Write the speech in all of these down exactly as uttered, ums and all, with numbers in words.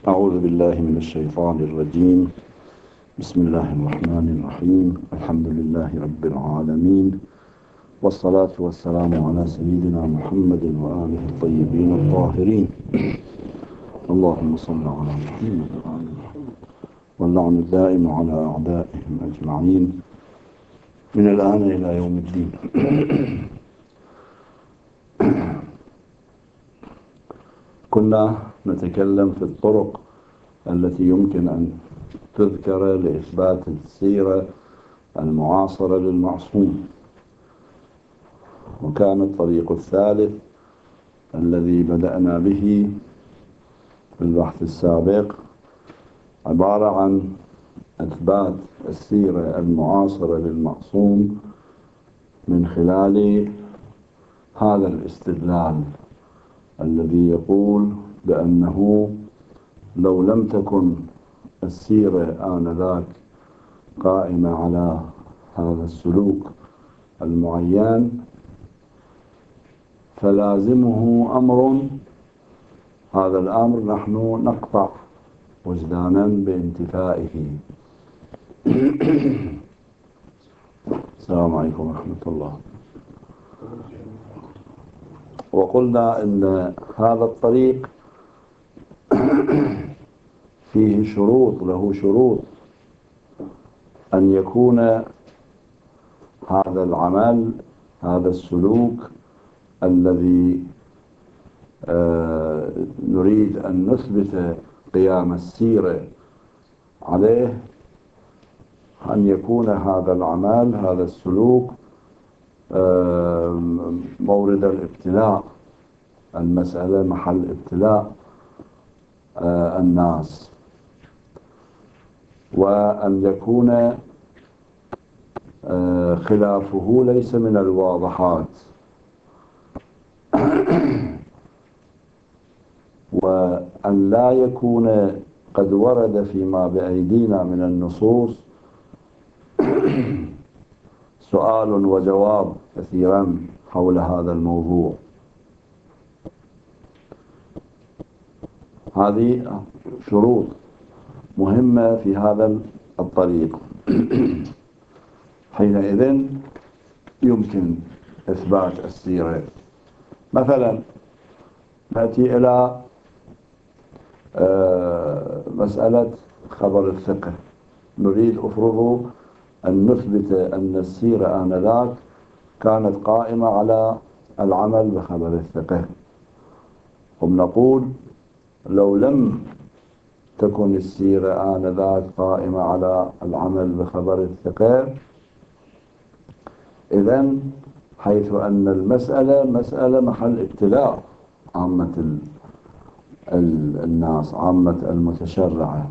أعوذ بالله من الشيطان الرجيم. بسم الله الرحمن الرحيم. الحمد لله رب العالمين، والصلاة والسلام على سيدنا محمد وآله الطيبين الطاهرين. اللهم صل على محمد وآل محمد، واللعن الدائم على أعدائهم أجمعين من الآن إلى يوم الدين. كنا نتكلم في الطرق التي يمكن أن تذكر لإثبات السيرة المعاصرة للمعصوم، وكان الطريق الثالث الذي بدأنا به في البحث السابق عبارة عن إثبات السيرة المعاصرة للمعصوم من خلال هذا الاستدلال الذي يقول بأنه لو لم تكن السيرة آنذاك قائمة على هذا السلوك المعين فلازمه أمر، هذا الأمر نحن نقطع وجدانا بانتفائه. السلام عليكم ورحمة الله. وقلنا إن هذا الطريق فيه شروط، له شروط أن يكون هذا العمل، هذا السلوك الذي آه نريد أن نثبت قيام السيرة عليه، أن يكون هذا العمل، هذا السلوك آه مورد الابتلاء، المسألة محل ابتلاء آه الناس، وأن يكون آه خلافه ليس من الواضحات، وأن لا يكون قد ورد فيما بأيدينا من النصوص سؤال وجواب كثيرا حول هذا الموضوع. هذه شروط مهمة في هذا الطريق. حينئذ يمكن إثبات السيرة. مثلا نأتي إلى مسألة خبر الثقة، نريد أفرض أن نثبت أن السيرة آنذاك كانت قائمة على العمل بخبر الثقة، وبنقول لو لم تكن السيرة آنذاك قائمة على العمل بخبر الثقة، إذن حيث أن المسألة مسألة محل ابتلاء عامة الناس، عامة المتشرعة،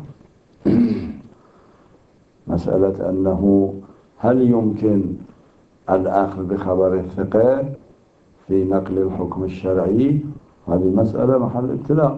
مسألة أنه هل يمكن الأخذ بخبر الثقة في نقل الحكم الشرعي، هذه مسألة محل ابتلاء.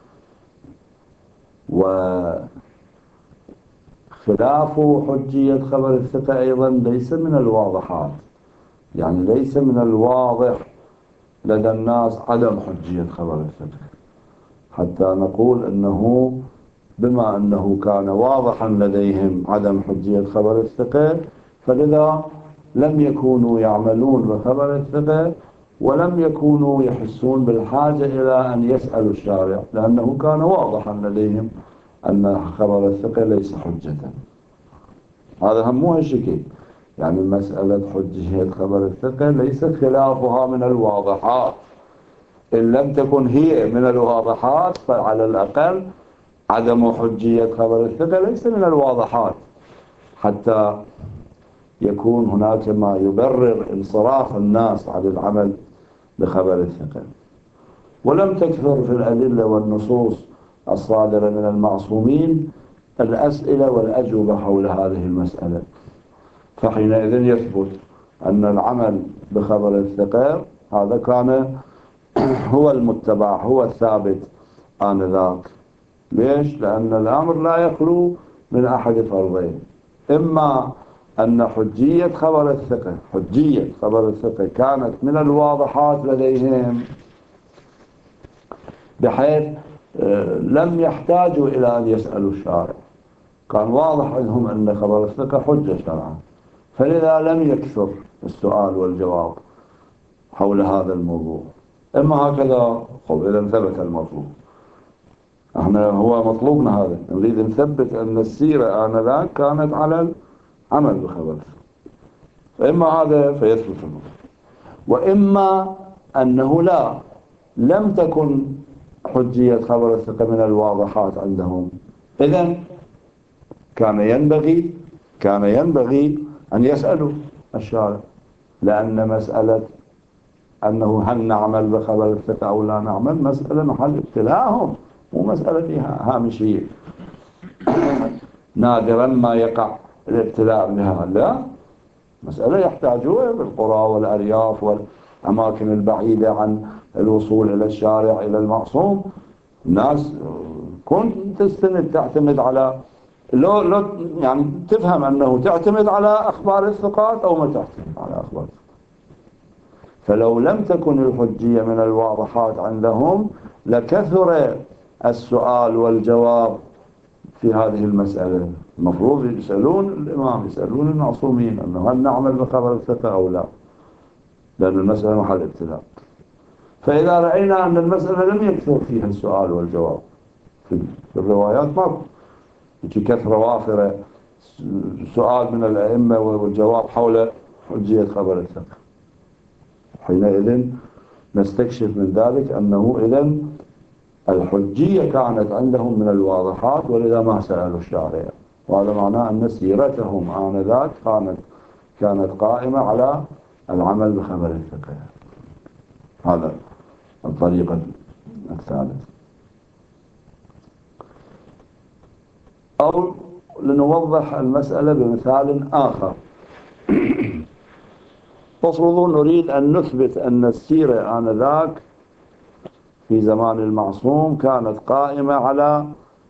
وخلاف حجية خبر الثقة أيضا ليس من الواضحات، يعني ليس من الواضح لدى الناس عدم حجية خبر الثقة، حتى نقول أنه بما أنه كان واضحا لديهم عدم حجية خبر الثقة، فلذا لم يكونوا يعملون بخبر الثقة، ولم يكونوا يحسون بالحاجة إلى أن يسألوا الشارع، لأنه كان واضحا لديهم أن خبر الثقة ليس حجة. هذا هم مو هالشكل، يعني مسألة حجية خبر الثقة ليست خلافها من الواضحات، إن لم تكن هي من الواضحات فعلى الأقل عدم حجية خبر الثقة ليس من الواضحات، حتى يكون هناك ما يبرر انصراف الناس عن العمل بخبر الثقة. ولم تكثر في الأدلة والنصوص الصادرة من المعصومين الأسئلة والأجوبة حول هذه المسألة، فحينئذ يثبت أن العمل بخبر الثقة هذا كان هو المتبع، هو الثابت آنذاك. ليش؟ لأن الأمر لا يخلو من أحد فرضين، إما أن حجية خبر الثقة حجية خبر الثقة كانت من الواضحات لديهم، بحيث لم يحتاجوا إلى أن يسألوا الشارع، كان واضح عندهم أن خبر الثقة حجة شرعا، فلذا لم يكثر السؤال والجواب حول هذا الموضوع. إما هكذا خب إذا ثبت المطلوب، احنا هو مطلوبنا هذا، نريد نثبت أن السيرة آنذاك كانت على العمل بخبر الثقة، فإما هذا فيثبت المطلوب، وإما أنه لا، لم تكن حجية خبر الثقة من الواضحات عندهم، إذن كان ينبغي كان ينبغي أن يسألوا الشارع، لأن مسألة أنه هل نعمل بخبر الثقة أو لا نعمل مسألة محل ابتلاءهم، مو مسألة هامشية نادرا ما يقع الابتلاء بها، لا، مسألة يحتاجوها بالقرى والأرياف والأماكن البعيدة عن الوصول إلى الشارع إلى المعصوم. الناس كنت تستند تعتمد على لو لو يعني تفهم أنه تعتمد على أخبار الثقات أو ما تعتمد على أخبار الثقات. فلو لم تكن الحجية من الواضحات عندهم لكثر السؤال والجواب في هذه المسألة. المفروض يسألون الإمام، يسألون المعصومين أنه هل نعمل بخبر الثقة أو لا، لأن المسألة محل ابتلاء. فإذا رأينا أن المسألة لم يكثر فيها السؤال والجواب في الروايات، ما في كثرة وافرة سؤال من الأئمة والجواب حول حجية خبر الثقة، حينئذ نستكشف من ذلك أنه إذن الحجية كانت عندهم من الواضحات، ولذا ما سألوا الشارع، وهذا معناه أن سيرتهم آنذاك كانت كانت قائمة على العمل بخبر الثقة. هذا الطريقة الثالثة. أو لنوضح المسألة بمثال آخر. تفرضوا نريد أن نثبت أن السيرة آنذاك في زمان المعصوم كانت قائمة على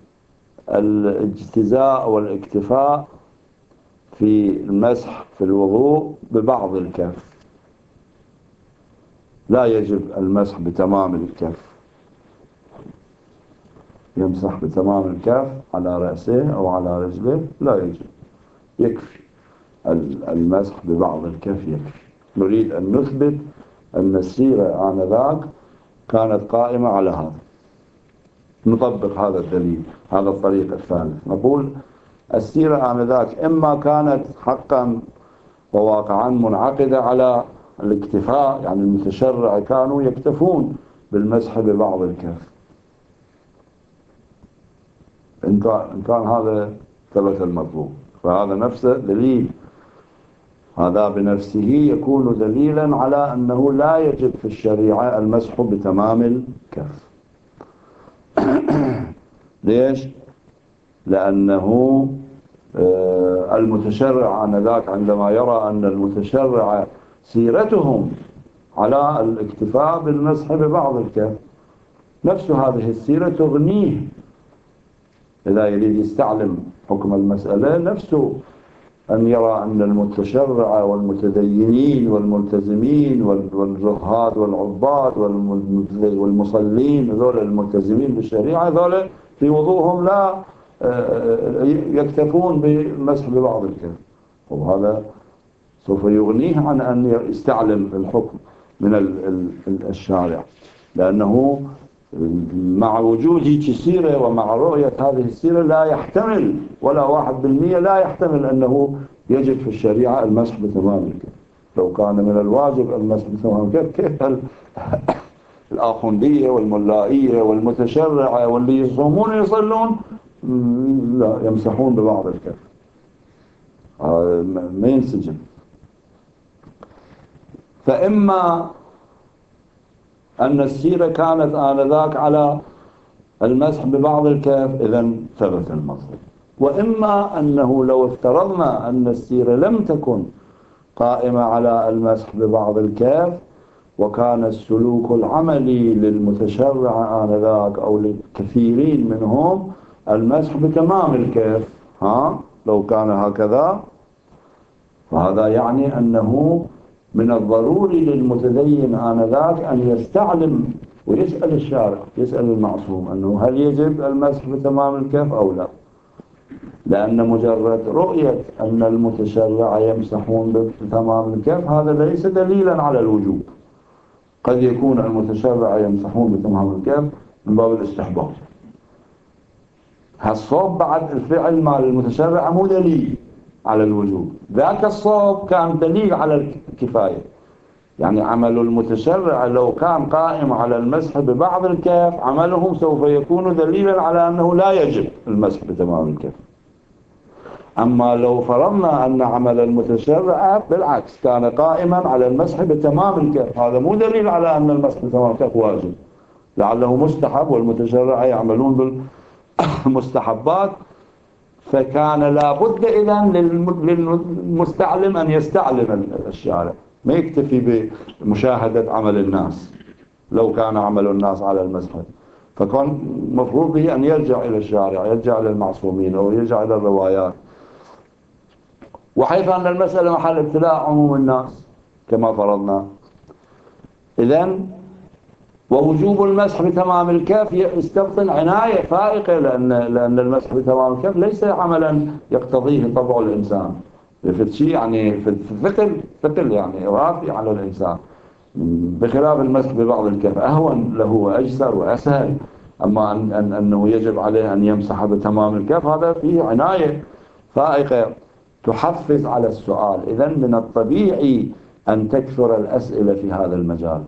الاجتزاء والاكتفاء في المسح في الوضوء ببعض الكف، لا يجب المسح بتمام الكف، يمسح بتمام الكف على رأسه أو على رجله، لا يجب، يكفي المسح ببعض الكف يكفي. نريد أن نثبت أن السيرة آنذاك كانت قائمة على هذا، نطبق هذا الدليل، هذا الطريق الثالث. نقول السيرة آنذاك إما كانت حقا وواقعا منعقدة على الاكتفاء، يعني المتشرع كانوا يكتفون بالمسح ببعض الكف، إن كان هذا ثبت المطلوب فهذا نفسه دليل، هذا بنفسه يكون دليلا على أنه لا يجب في الشريعة المسح بتمام الكف. ليش؟ لأنه المتشرع آنذاك عندما يرى أن المتشرع سيرتهم على الاكتفاء بالمسح ببعض الكف، نفس هذه السيرة تغنيه إذا يريد يستعلم حكم المسألة، نفسه أن يرى أن المتشرع والمتدينين والملتزمين والزهاد والعباد والمصلين ذول الملتزمين بالشريعة ذول في وضوءهم لا يكتفون بالمسح ببعض الكف، وهذا سوف يغنيه عن أن يستعلم الحكم من الشارع، لأنه مع وجود سيرة ومع رؤية هذه السيرة لا يحتمل ولا واحد بالمية لا يحتمل أنه يجب في الشريعة المسح بتمام الكف. لو كان من الواجب المسح بتمام الكف كيف الآخوندية والملائية والمتشرعة واللي يصومون يصلون لا يمسحون ببعض الكف، ما ينسجم. فإما أن السيرة كانت آنذاك على المسح ببعض الكف إذن ثبت المطلوب، وإما أنه لو افترضنا أن السيرة لم تكن قائمة على المسح ببعض الكف وكان السلوك العملي للمتشرع آنذاك أو للكثيرين منهم المسح بتمام الكف، ها لو كان هكذا فهذا يعني أنه من الضروري للمتدين آنذاك أن يستعلم ويسأل الشارع، يسأل المعصوم أنه هل يجب المسح بتمام الكف أو لا؟ لأن مجرد رؤية أن المتشرع يمسحون بتمام الكف هذا ليس دليلا على الوجوب. قد يكون المتشرع يمسحون بتمام الكف من باب الاستحباب. هالصوب بعد الفعل مال المتشرع مو دليل على الوجوب، ذاك الصوب كان دليل على الكفاية. يعني عمل المتشرع لو كان قائم على المسح ببعض الكف عملهم سوف يكون دليلا على أنه لا يجب المسح بتمام الكف. أما لو فرضنا أن عمل المتشرع بالعكس كان قائما على المسح بتمام الكف، هذا مو دليل على أن المسح بتمام الكف واجب، لعله مستحب والمتشرع يعملون بالمستحبات. فكان لابد إذن للمستعلم أن يستعلم الشارع، ما يكتفي بمشاهدة عمل الناس. لو كان عمل الناس على المسح فكان مفروض به أن يرجع إلى الشارع، يرجع إلى المعصومين أو يرجع إلى الروايات. وحيث أن المسألة محل ابتلاء عموم الناس كما فرضنا، إذن ووجوب المسح بتمام الكف يستبطن عناية فائقة، لأن, لأن المسح بتمام الكف ليس عملا يقتضيه طبع الإنسان في شيء، يعني في الثقل ثقل يعني رافي على الإنسان، بخلاف المسح ببعض الكف أهون له وأجسر وأسهل. أما أن أن أنه يجب عليه أن يمسح بتمام الكف هذا فيه عناية فائقة تحفز على السؤال. إذن من الطبيعي أن تكثر الأسئلة في هذا المجال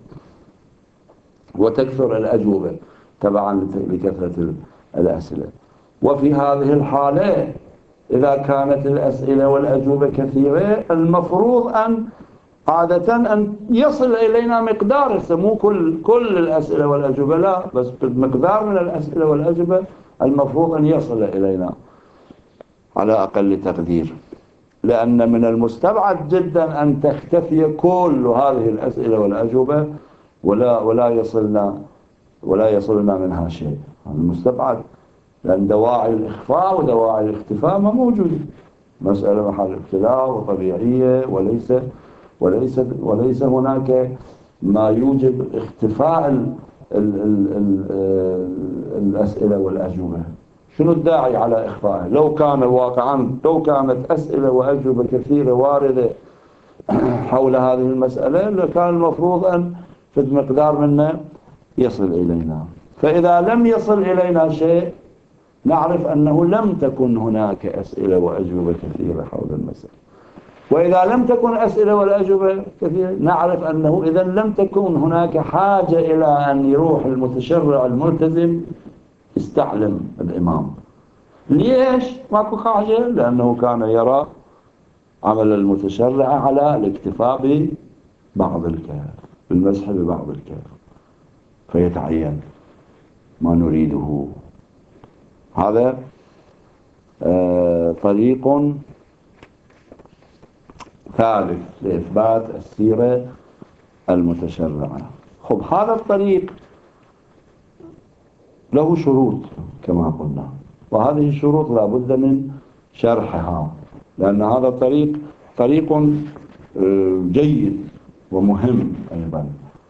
وتكثر الأجوبة تبعا لكثرة الأسئلة. وفي هذه الحالة إذا كانت الأسئلة والأجوبة كثيرة المفروض أن عادة أن يصل إلينا مقدار، مو كل كل الأسئلة والأجوبة لا، بس مقدار من الأسئلة والأجوبة المفروض أن يصل إلينا على أقل تقدير. لأن من المستبعد جدا أن تختفي كل هذه الأسئلة والأجوبة ولا ولا يصلنا ولا يصلنا منها شيء. المستبعد، لأن دواعي الإخفاء ودواعي الاختفاء ما موجودة. مسألة محل ابتلاء وطبيعية، وليس وليس وليس هناك ما يوجب اختفاء ال ال ال ال الأسئلة والأجوبة. شنو الداعي على إخفائها؟ لو كان واقعا لو كانت أسئلة وأجوبة كثيرة واردة حول هذه المسألة لكان المفروض أن في مقدار منه يصل إلينا. فإذا لم يصل إلينا شيء نعرف أنه لم تكن هناك أسئلة وأجوبة كثيرة حول المسألة. وإذا لم تكن أسئلة والأجوبة كثيرة نعرف أنه إذا لم تكن هناك حاجة إلى أن يروح المتشرع الملتزم يستعلم الإمام. ليش؟ ماكو حاجة، لأنه كان يرى عمل المتشرع على الاكتفاء ببعض الكهف، بالمسح ببعض الكهف، فيتعين ما نريده. هذا آه طريق ثالث لإثبات السيرة المتشرعة. خب هذا الطريق له شروط كما قلنا، وهذه الشروط لا بد من شرحها، لأن هذا الطريق طريق جيد ومهم أيضا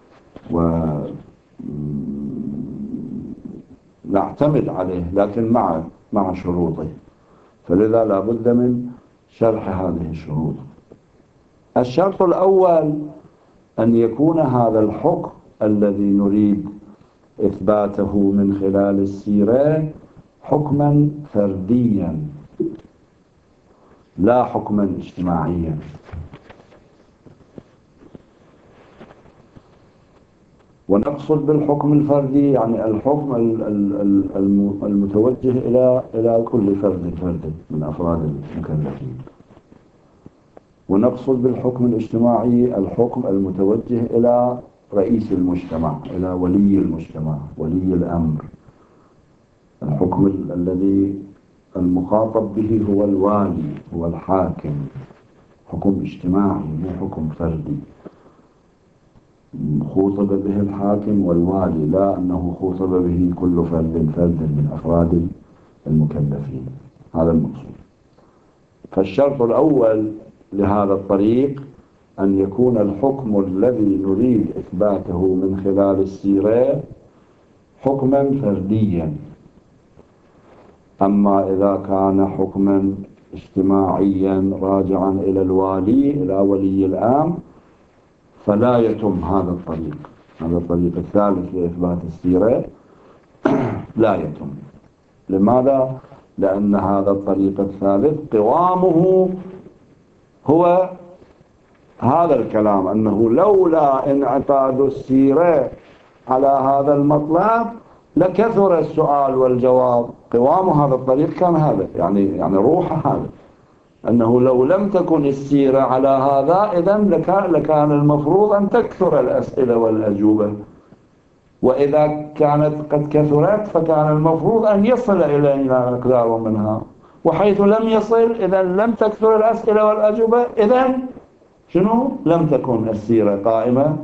ونعتمد عليه، لكن مع مع شروطه، فلذا لا بد من شرح هذه الشروط. الشرط الأول أن يكون هذا الحكم الذي نريد إثباته من خلال السيرة حكما فرديا لا حكما اجتماعيا. ونقصد بالحكم الفردي يعني الحكم المتوجه إلى إلى كل فرد فرد من أفراد المكلفين. ونقصد بالحكم الاجتماعي الحكم المتوجه إلى رئيس المجتمع، إلى ولي المجتمع، ولي الأمر. الحكم الذي المخاطب به هو الوالي، هو الحاكم، حكم اجتماعي مو حكم فردي. خوطب به الحاكم والوالي، لا أنه خوطب به كل فرد فرد من أفراد المكلفين. هذا المقصود. فالشرط الأول لهذا الطريق أن يكون الحكم الذي نريد إثباته من خلال السيرة حكما فرديا. أما إذا كان حكما اجتماعيا راجعا إلى الوالي إلى ولي الأمر فلا يتم هذا الطريق. هذا الطريق الثالث لإثبات السيرة لا يتم. لماذا؟ لأن هذا الطريق الثالث قوامه هو هذا الكلام، أنه لولا انعقاد السيرة على هذا المطلب لكثر السؤال والجواب. قوام هذا الطريق كان هذا، يعني يعني روح هذا، أنه لو لم تكن السيرة على هذا إذن لكان, لكان المفروض أن تكثر الأسئلة والأجوبة، وإذا كانت قد كثرت فكان المفروض أن يصل إلينا مقدار منها، وحيث لم يصل إذن لم تكثر الأسئلة والأجوبة، إذن شنو؟ لم تكن السيرة قائمة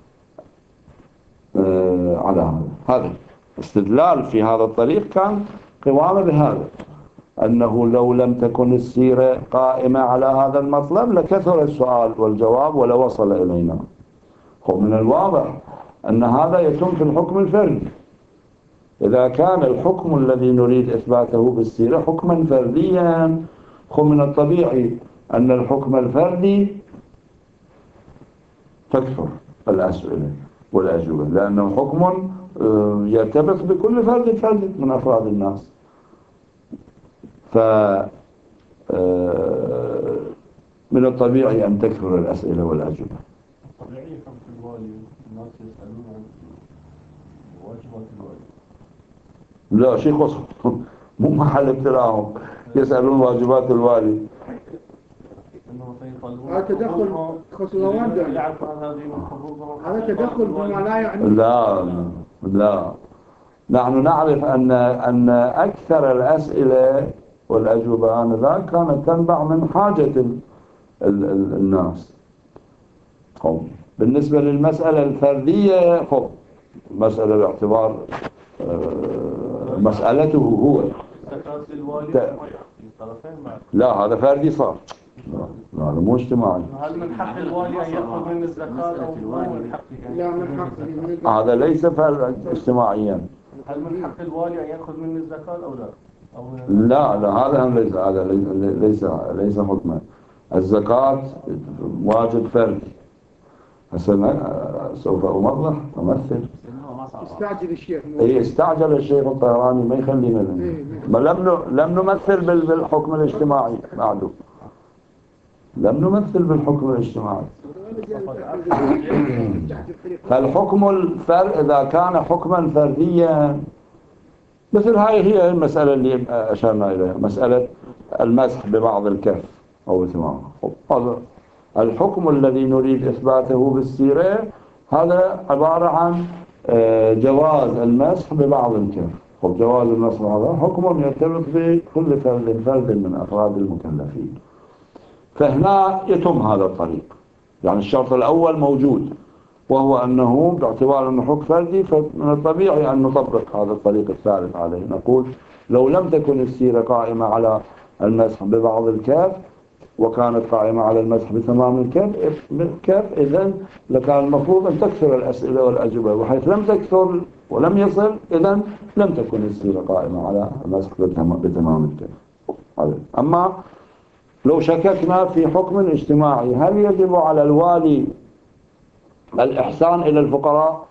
آه على هذا. هذا استدلال في هذا الطريق كان قوامه بهذا، أنه لو لم تكن السيرة قائمة على هذا المطلب لكثر السؤال والجواب ولوصل إلينا. من الواضح أن هذا يتم في الحكم الفردي. إذا كان الحكم الذي نريد إثباته بالسيرة حكما فرديا، من الطبيعي أن الحكم الفردي تكثر الأسئلة والأجوبة، لأنه حكم يرتبط بكل فرد فرد من أفراد الناس. ف من الطبيعي أن تكثر الأسئلة والأجوبة. طبيعي خمس الوالي الناس يسألون عن واجبات الوالي. لا شيء خص مو محل ابتلاهم يسألون واجبات الوالي. هذا تدخل خصوصاً يعرف عن هذه الحقوق. هذا تدخل بما لا يعني. لا لا نحن نعرف أن أن أكثر الأسئلة والأجوبة آنذاك كانت تنبع من حاجة ال ال ال الناس. بالنسبة للمسألة الفردية خب مسألة باعتبار مسألته هو. لا هذا فردي صار. لا هذا مو اجتماعي. هل من حق الوالي أن يأخذ من الزكاة أو من حقه؟ لا من حقه. هذا ليس فرد اجتماعيا. هل من حق الوالي أن يأخذ من الزكاة أو لا؟ أو لا لا هذا ليس هذا ليس ليس حكما. الزكاة واجب فردي. هسه سوف أوضح أمثل. استعجل الشيخ. إيه استعجل الشيخ الطهراني ما يخلينا ما لم لم نمثل بالحكم الاجتماعي بعده. لم نمثل بالحكم الاجتماعي. فالحكم الفرد إذا كان حكما فرديا مثل هاي هي المسألة اللي أشرنا إليها، مسألة المسح ببعض الكف أو تمام. هذا الحكم الذي نريد إثباته بالسيرة هذا عبارة عن جواز المسح ببعض الكف. خب جواز المسح هذا حكم يرتبط بكل فرد فرد من أفراد المكلفين. فهنا يتم هذا الطريق، يعني الشرط الأول موجود وهو أنه باعتبار أنه حكم فردي فمن الطبيعي أن نطبق هذا الطريق الثالث عليه. نقول لو لم تكن السيرة قائمة على المسح ببعض الكف وكانت قائمة على المسح بتمام الكف إذن لكان المفروض أن تكثر الأسئلة والأجوبة، وحيث لم تكثر ولم يصل إذن لم تكن السيرة قائمة على المسح بتمام الكف. أما لو شككنا في حكم اجتماعي هل يجب على الوالي الإحسان إلى الفقراء؟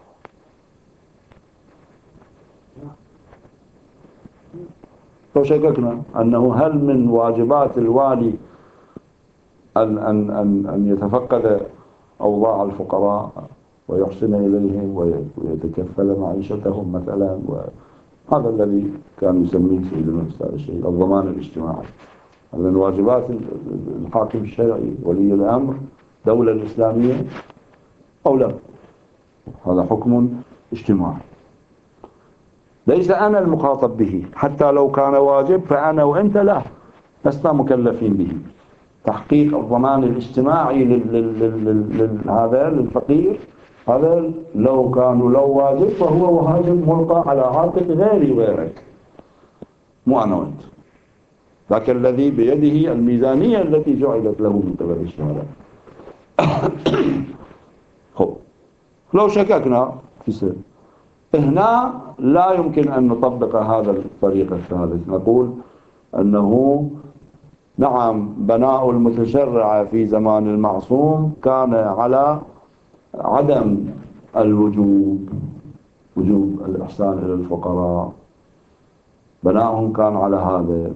لو شككنا أنه هل من واجبات الوالي أن, أن, أن, أن يتفقد أوضاع الفقراء ويحسن إليهم ويتكفل معيشتهم مثلا، وهذا الذي كان يسميه سيدنا الأستاذ الشيخ الضمان الاجتماعي. هذا من واجبات الحاكم الشرعي ولي الأمر دولة الإسلامية أو لا؟ هذا حكم اجتماعي ليس أنا المخاطب به، حتى لو كان واجب فأنا وأنت لا لسنا مكلفين به. تحقيق الضمان الاجتماعي لهذا للفقير هذا لو كانوا لو واجب فهو واجب ملقى على عاتق غيري وغيرك مو أنا وأنت، لكن الذي بيده الميزانية التي جعلت له من قبل الشارع. خب لو شككنا في سر هنا لا يمكن أن نطبق هذا الطريقة الثالث، نقول أنه نعم بناء المتشرع في زمان المعصوم كان على عدم الوجوب، وجوب الإحسان إلى الفقراء، بناءهم كان على هذا،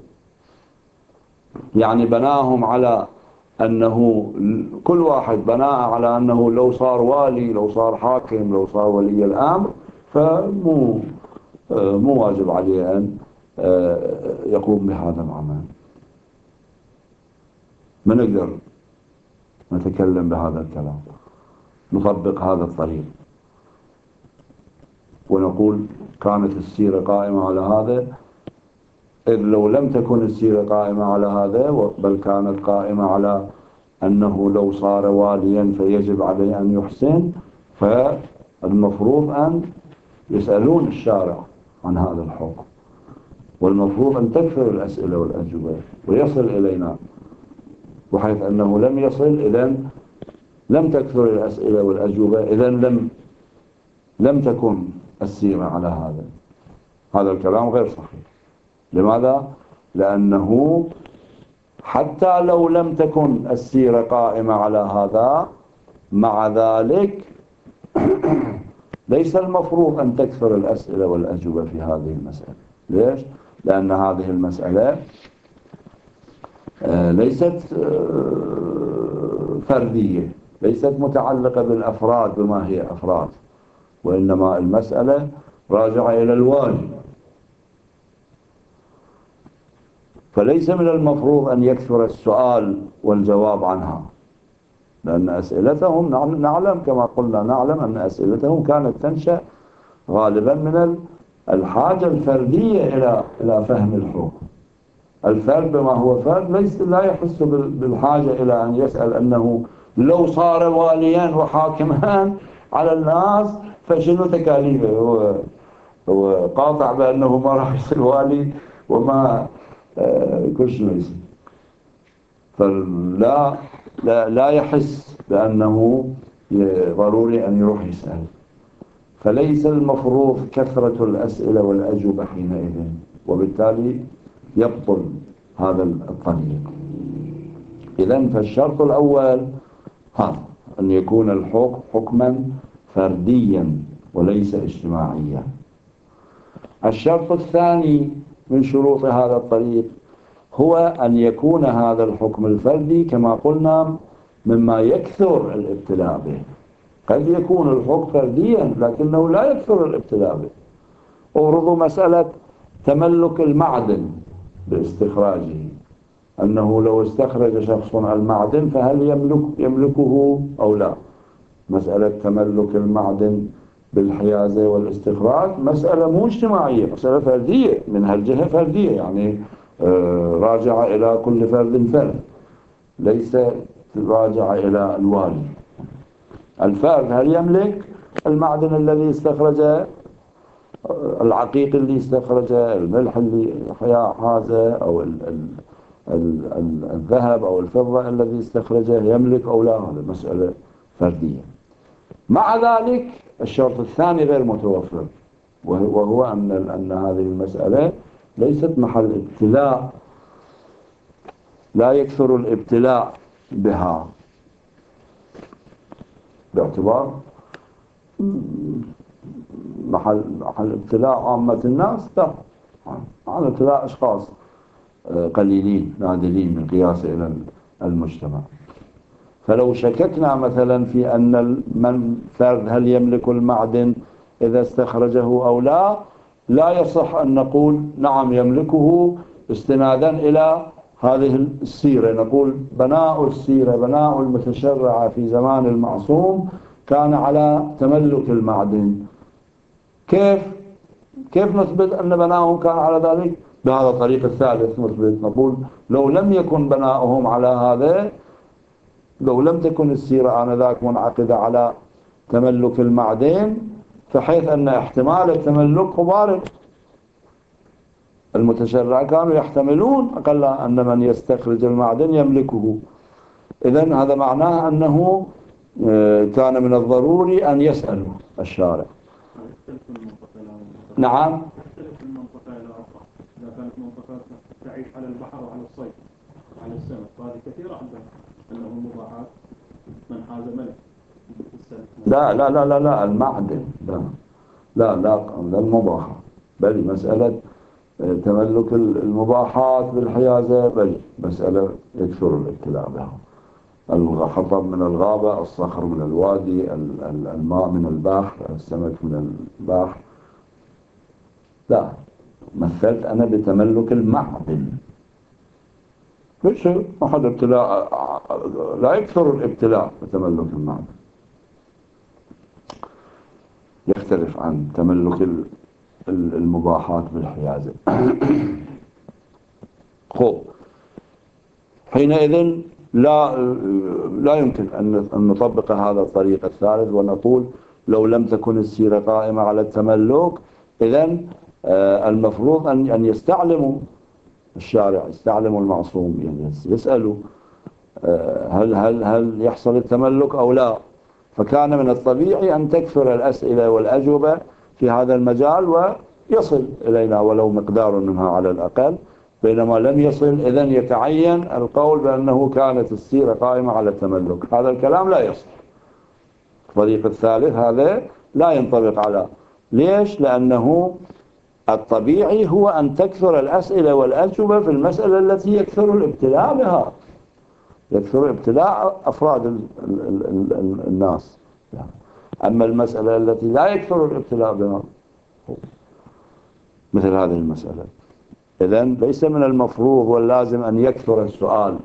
يعني بناهم على أنه كل واحد بناء على أنه لو صار والي، لو صار حاكم، لو صار ولي الأمر، فمو مو واجب عليه أن يقوم بهذا العمل. ما نقدر نتكلم بهذا الكلام، نطبق هذا الطريق ونقول كانت السيرة قائمة على هذا، إذ لو لم تكن السيرة قائمة على هذا بل كانت قائمة على أنه لو صار واليا فيجب عليه أن يحسن، فالمفروض أن يسألون الشارع عن هذا الحكم، والمفروض أن تكثر الأسئلة والأجوبة ويصل إلينا، وحيث أنه لم يصل إذن لم تكثر الأسئلة والأجوبة، إذن لم لم تكن السيرة على هذا. هذا الكلام غير صحيح. لماذا؟ لأنه حتى لو لم تكن السيرة قائمة على هذا، مع ذلك ليس المفروض أن تكثر الأسئلة والأجوبة في هذه المسألة. ليش؟ لأن هذه المسألة ليست فردية، ليست متعلقة بالأفراد بما هي أفراد، وإنما المسألة راجعة إلى الوالي، فليس من المفروض أن يكثر السؤال والجواب عنها، لأن أسئلتهم نعلم كما قلنا نعلم أن أسئلتهم كانت تنشأ غالبا من الحاجة الفردية إلى إلى فهم الحكم. الفرد بما هو فرد ليس لا يحس بالحاجة إلى أن يسأل أنه لو صار واليا وحاكما على الناس فشنو تكاليفه، هو هو قاطع بأنه ما راح يصير والي وما آه كل شيء يصير، فلا لا, لا يحس بأنه ضروري أن يروح يسأل، فليس المفروض كثرة الأسئلة والأجوبة حينئذ، وبالتالي يبطل هذا الطريق. إذن فالشرط الأول هذا أن يكون الحكم حكما فرديا وليس اجتماعيا. الشرط الثاني من شروط هذا الطريق هو أن يكون هذا الحكم الفردي كما قلنا مما يكثر الابتلاء به. قد يكون الحكم فرديا لكنه لا يكثر الابتلاء به. أورضوا مسألة تملك المعدن باستخراجه، أنه لو استخرج شخص المعدن فهل يملك يملكه أو لا. مسألة تملك المعدن بالحيازة والاستخراج مسألة مو اجتماعية، مسألة فردية، من هالجهة فردية، يعني راجعة إلى كل فرد فرد، ليس راجعة إلى الوالي. الفرد هل يملك المعدن الذي استخرجه، العقيق اللي استخرجه، الملح اللي حازه، أو ال ال ال ال الذهب أو الفضة الذي استخرجه، يملك أو لا؟ هذا مسألة فردية. مع ذلك الشرط الثاني غير متوفر، وهو أن أن هذه المسألة ليست محل ابتلاء، لا يكثر الابتلاء بها، باعتبار محل محل ابتلاء عامة الناس، لا، على ابتلاء أشخاص قليلين نادرين بالقياس إلى المجتمع. فلو شككنا مثلا في أن من فرد هل يملك المعدن إذا استخرجه أو لا، لا يصح أن نقول نعم يملكه استنادا إلى هذه السيرة. نقول بناء السيرة، بناء المتشرع في زمان المعصوم كان على تملك المعدن. كيف كيف نثبت أن بناؤهم كان على ذلك؟ بهذا الطريق الثالث نثبت، نقول لو لم يكن بناؤهم على هذا، لو لم تكن السيرة آنذاك منعقدة على تملك المعدن، فحيث أن احتمال التملك وارد. المتشرع كانوا يحتملون أقل أن من يستخرج المعدن يملكه، إذن هذا معناه أنه كان من الضروري أن يسأل الشارع. نعم. تختلف من منطقة إلى أخرى. إذا كانت منطقة تعيش على البحر وعلى الصيد وعلى السمك فهذه كثيرة عندها أنه مباحات من حاز ملك. لا لا لا لا لا المعدن لا لا لا, لا المباحة، بل مسألة تملك المباحات بالحيازة، بل مسألة يكثر الابتلاء بها. الحطب من الغابة، الصخر من الوادي، الماء من البحر، السمك من البحر. لا، مثلت أنا بتملك المعدن. ليش أحد ابتلاء لا يكثر الابتلاء بتملك المعدن، يختلف عن تملك المباحات بالحيازة. خب حينئذ لا لا يمكن أن نطبق هذا الطريق الثالث ونقول لو لم تكن السيرة قائمة على التملك إذن المفروض أن أن يستعلموا الشارع، يستعلموا المعصوم، يعني يسألوا هل هل هل يحصل التملك أو لا. فكان من الطبيعي أن تكثر الأسئلة والأجوبة في هذا المجال ويصل إلينا ولو مقدار منها على الأقل، بينما لم يصل إذن يتعين القول بأنه كانت السيرة قائمة على التملك. هذا الكلام لا يصح. الطريق الثالث هذا لا ينطبق على. ليش؟ لأنه الطبيعي هو أن تكثر الأسئلة والأجوبة في المسألة التي يكثر الابتلاء بها، يكثر ابتلاء أفراد ال ال ال ال الناس. أما المسألة التي لا يكثر الابتلاء بها مثل هذه المسألة، إذن ليس من المفروض واللازم أن يكثر السؤال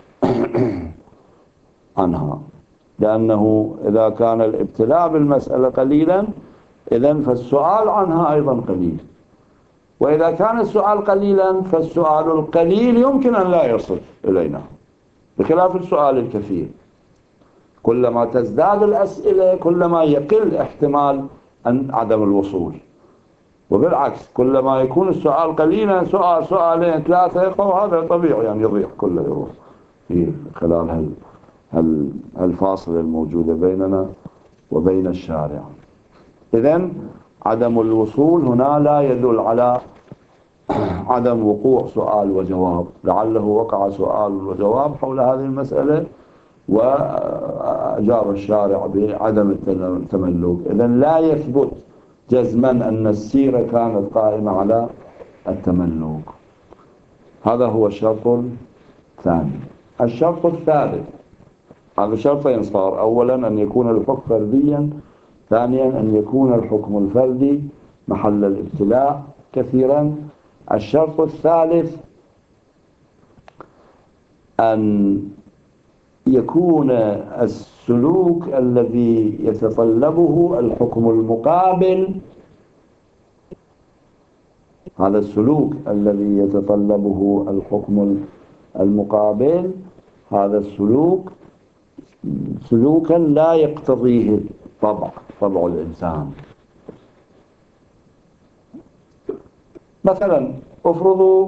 عنها، لأنه إذا كان الابتلاء بالمسألة قليلا إذن فالسؤال عنها أيضا قليل، وإذا كان السؤال قليلا فالسؤال القليل يمكن أن لا يصل إلينا، بخلاف السؤال الكثير. كلما تزداد الأسئلة كلما يقل احتمال أن عدم الوصول، وبالعكس كلما يكون السؤال قليلا، سؤال سؤالين ثلاثة، وهذا طبيعي يعني يضيع كله يروح في خلال هال هال هالفاصلة الموجودة بيننا وبين الشارع. إذن عدم الوصول هنا لا يدل على عدم وقوع سؤال وجواب، لعله وقع سؤال وجواب حول هذه المسألة وأجاب الشارع بعدم التملك. إذن لا يثبت جزما أن السيرة كانت قائمة على التملك. هذا هو الشرط الثاني. الشرط الثالث، هذا شرطين صار: أولا أن يكون الحكم فرديا، ثانيا أن يكون الحكم الفردي محل الابتلاء كثيرا. الشرط الثالث أن يكون السلوك الذي يتطلبه الحكم المقابل، هذا السلوك الذي يتطلبه الحكم المقابل، هذا السلوك سلوكا لا يقتضيه طبع طبع الإنسان. مثلا افرضوا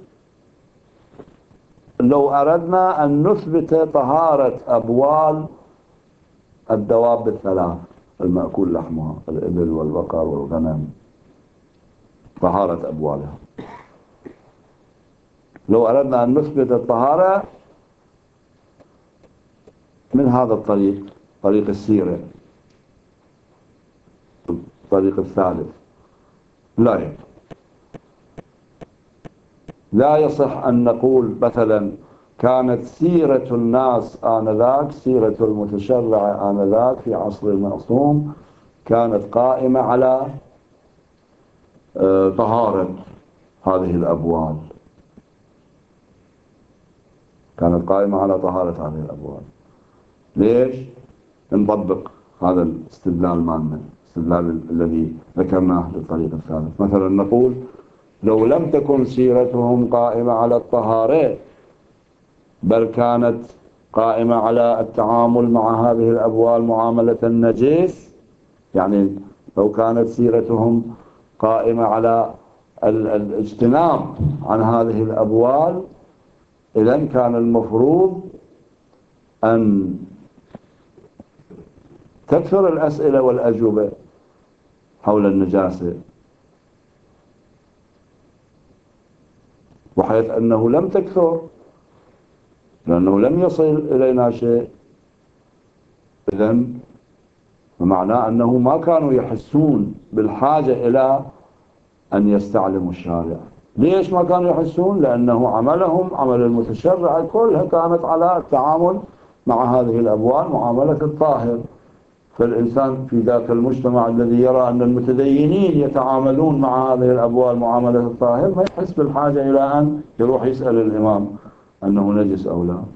لو أردنا أن نثبت طهارة أبوال الدواب الثلاث المأكول لحمها، الإبل والبقر والغنم، طهارة أبوالها. لو أردنا أن نثبت الطهارة من هذا الطريق، طريق السيرة، الطريق الثالث، لا يصح. لا يصح أن نقول مثلا كانت سيرة الناس آنذاك، سيرة المتشرع آنذاك في عصر المعصوم كانت قائمة على طهارة هذه الأبوال، كانت قائمة على طهارة هذه الأبوال. ليش؟ نطبق هذا الاستدلال مالنا، الاستدلال الذي ذكرناه للطريق الثالث. مثلا نقول لو لم تكن سيرتهم قائمة على الطهارة بل كانت قائمة على التعامل مع هذه الأبوال معاملة النجس، يعني لو كانت سيرتهم قائمة على الاجتناب عن هذه الأبوال، إذن كان المفروض أن تكثر الأسئلة والأجوبة حول النجاسة، وحيث أنه لم تكثر لأنه لم يصل إلينا شيء، إذن بمعنى أنه ما كانوا يحسون بالحاجة إلى أن يستعلموا الشارع. ليش ما كانوا يحسون؟ لأنه عملهم عمل المتشرع كلها كانت على التعامل مع هذه الأبوال معاملة الطاهر. فالإنسان في ذاك المجتمع الذي يرى أن المتدينين يتعاملون مع هذه الأبوال معاملة الطاهر ما يحس بالحاجة إلى أن يروح يسأل الإمام أنه نجس أو لا.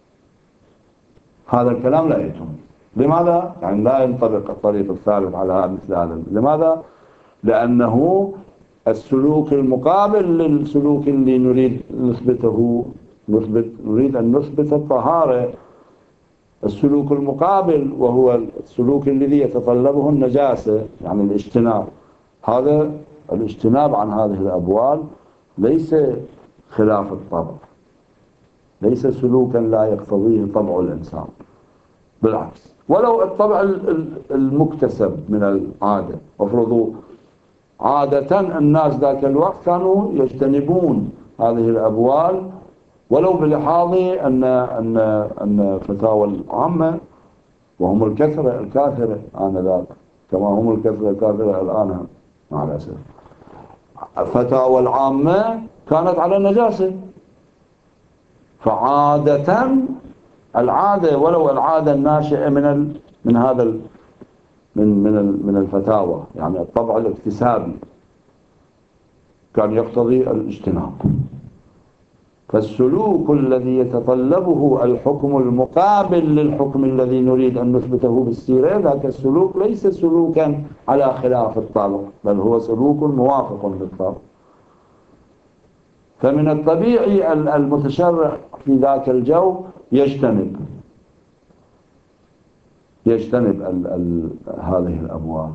هذا الكلام لا يتم. لماذا؟ يعني لا ينطبق الطريق الثالث على مثل هذا. لماذا؟ لأنه السلوك المقابل للسلوك اللي نريد نثبته نثبت نريد أن نثبت الطهارة، السلوك المقابل وهو السلوك الذي يتطلبه النجاسة يعني الاجتناب. هذا الاجتناب عن هذه الأبوال ليس خلاف الطبع، ليس سلوكا لا يقتضيه طبع الإنسان، بالعكس. ولو الطبع المكتسب من العادة، افرضوا عادة الناس ذاك الوقت كانوا يجتنبون هذه الأبوال ولو بلحاظ أن أن أن فتاوى العامة وهم الكثرة الكاثرة آنذاك كما هم الكثرة الكاثرة الآن مع الأسف، فتاوى العامة كانت على النجاسة. فعادة العادة ولو العادة الناشئة من ال من هذا ال من من ال من الفتاوى يعني الطبع الاكتسابي كان يقتضي الاجتناب. فالسلوك الذي يتطلبه الحكم المقابل للحكم الذي نريد أن نثبته بالسيرة ذاك السلوك ليس سلوكا على خلاف الطبع، بل هو سلوك موافق للطبع. فمن الطبيعي المتشرع في ذاك الجو يجتنب يجتنب ال ال هذه الأبواب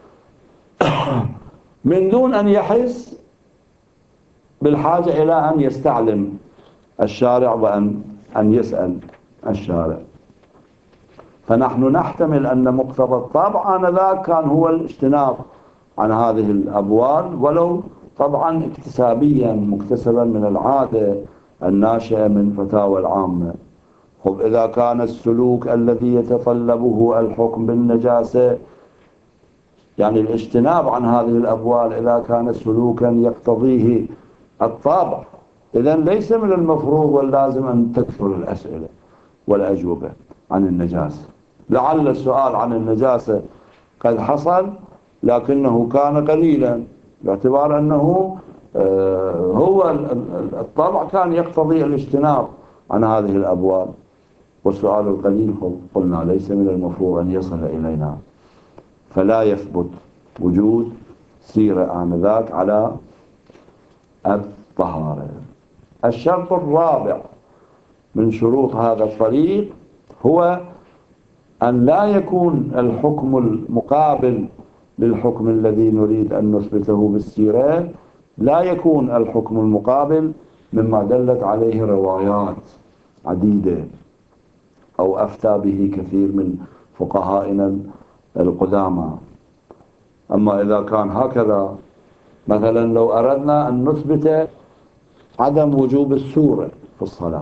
من دون أن يحس بالحاجة إلى أن يستعلم الشارع وأن أن يسأل الشارع. فنحن نحتمل أن مقتضى الطبع آنذاك كان هو الاجتناب عن هذه الأبوال ولو طبعا اكتسابيا مكتسبا من العادة الناشئة من فتاوى العامة. خب إذا كان السلوك الذي يتطلبه الحكم بالنجاسة يعني الاجتناب عن هذه الأبوال إذا كان سلوكا يقتضيه الطابع، إذن ليس من المفروض واللازم أن تكثر الأسئلة والأجوبة عن النجاسة. لعل السؤال عن النجاسة قد حصل لكنه كان قليلا باعتبار أنه هو الطبع كان يقتضي الاجتناب عن هذه الأبوال، والسؤال القليل قلنا ليس من المفروض أن يصل إلينا، فلا يثبت وجود سيرة آنذاك على الطهارة. الشرط الرابع من شروط هذا الطريق هو أن لا يكون الحكم المقابل للحكم الذي نريد أن نثبته بالسيرة لا يكون الحكم المقابل مما دلت عليه روايات عديدة أو أفتى به كثير من فقهائنا القدامى. أما إذا كان هكذا مثلا لو أردنا أن نثبت عدم وجوب السورة في الصلاة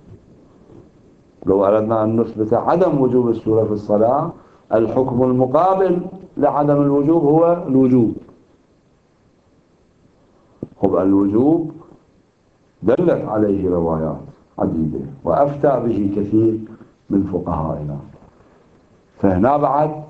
لو أردنا أن نثبت عدم وجوب السورة في الصلاة الحكم المقابل لعدم الوجوب هو الوجوب. خب الوجوب دلت عليه روايات عديدة وأفتى به كثير من فقهائنا. فهنا بعد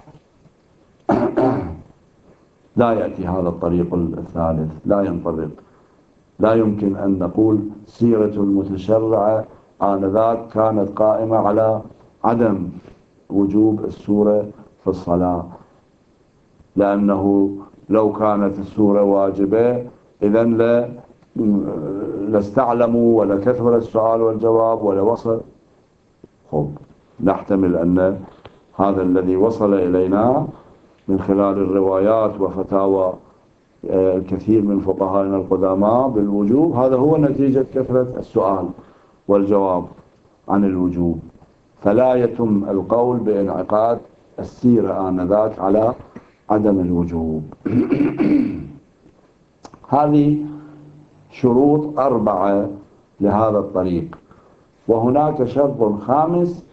لا يأتي هذا الطريق الثالث، لا ينطبق. لا يمكن أن نقول سيرة المتشرع آنذاك كانت قائمة على عدم وجوب السورة في الصلاة، لأنه لو كانت السورة واجبة إذن لا لاستعلموا ولا كثر السؤال والجواب ولا وصل. خب نحتمل أن هذا الذي وصل إلينا من خلال الروايات وفتاوى الكثير من فقهائنا القدامى بالوجوب هذا هو نتيجة كثرة السؤال والجواب عن الوجوب. فلا يتم القول بانعقاد السيرة آنذاك على عدم الوجوب. هذه شروط أربعة لهذا الطريق. وهناك شرط خامس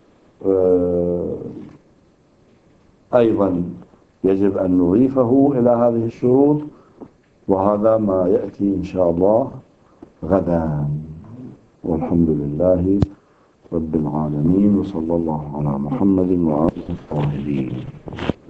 أيضا يجب أن نضيفه إلى هذه الشروط، وهذا ما يأتي إن شاء الله غدا. والحمد لله رب العالمين، وصلى الله على محمد وآله الطاهرين.